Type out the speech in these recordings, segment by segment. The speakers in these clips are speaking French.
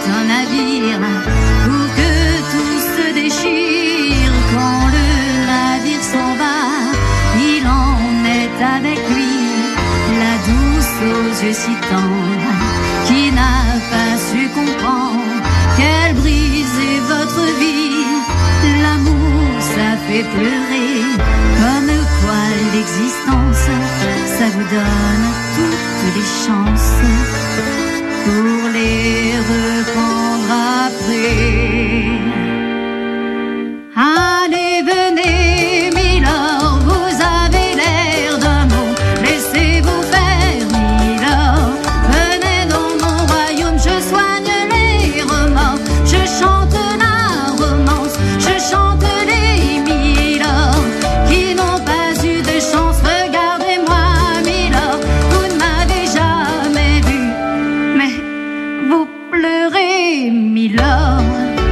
un navire pour que tout se déchire. Quand le navire s'en va, il emmène avec lui la douce aux yeux si tendres qui n'a pas su comprendre qu'elle brisait votre vie. L'amour, ça fait pleurer, comme quoi l'existence, ça vous donne toutes les chances pour les reprendre après. Allez, venez, Milord, vous avez l'air d'un mot, laissez-vous faire, Milord. Venez dans mon royaume, je soigne les remords, je chante la romance, je chante les Milords qui n'ont pas eu de chance. Regardez-moi, Milord, vous ne m'avez jamais vu, mais vous pleurez, Milord.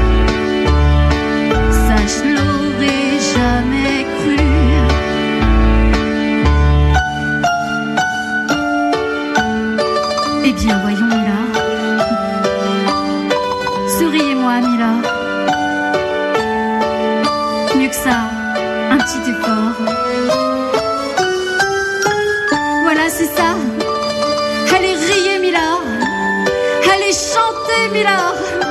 Ça, je l'aurais jamais cru. Eh bien, voyons, Milord. Souriez-moi, Milord. Mieux que ça, un petit effort. Voilà, c'est ça. Allez, riez, Milord. Allez, chantez, Milord.